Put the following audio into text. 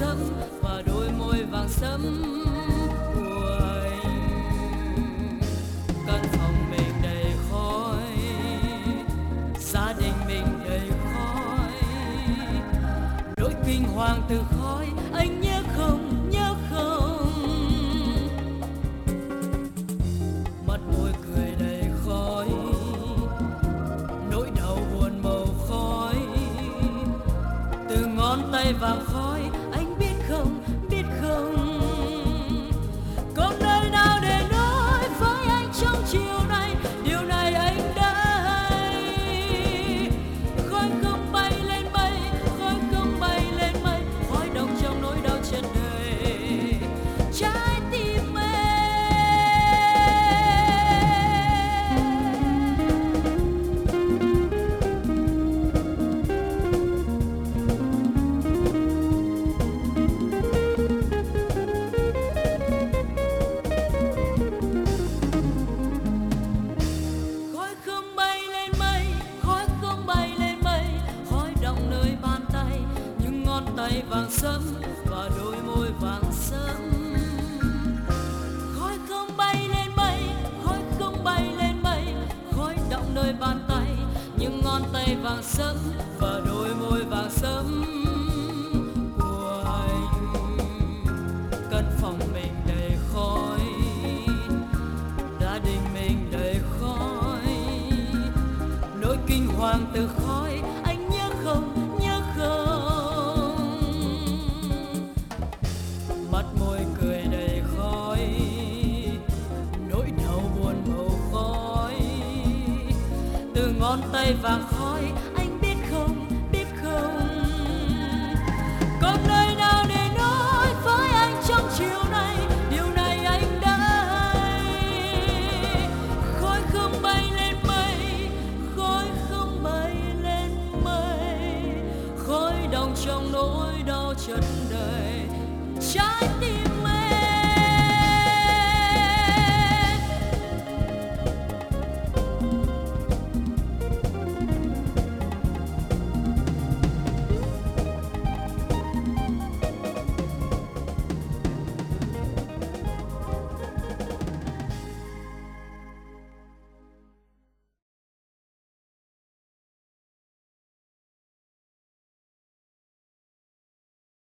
sẫm và đôi môi vàng sẫm của anh. Căn phòng mình đầy khói, gia đình mình đầy khói, nỗi kinh hoàng từ khói. Anh nhớ không, nhớ không? Mắt môi cười đầy khói, nỗi đau buồn màu khói, từ ngón tay vàng khói. Anh biết không, biết không? Có nơi nào để nói với anh trong chiều nay điều này anh đã hay? Khói không bay lên mây, khói không bay lên mây, khói đồng trong nỗi đau chân đời trái tim em. Khói không bay lên mây, khói không bay lên mây, khói đọng nơi bàn tay, những ngón tay vàng sẫm và đôi môi vàng sẫm. Khói không bay lên mây, khói không bay lên mây, khói đọng nơi bàn tay, những ngón tay vàng sẫm và đôi môi vàng sẫm của anh. Căn phòng mình đầy khói, gia đình mình đầy khói, nỗi kinh hoàng từ khói. Anh nhớ không, nhớ không? Mắt môi cười đầy khói, nỗi đau buồn màu khói, từ ngón tay vàng khói. Anh biết không, biết không? Có nơi nào để nói với anh trong chiều nay điều này anh đã hay? Khói không bay lên mây, khói không bay lên mây, khói đọng trong nỗi đau chân đời trái tim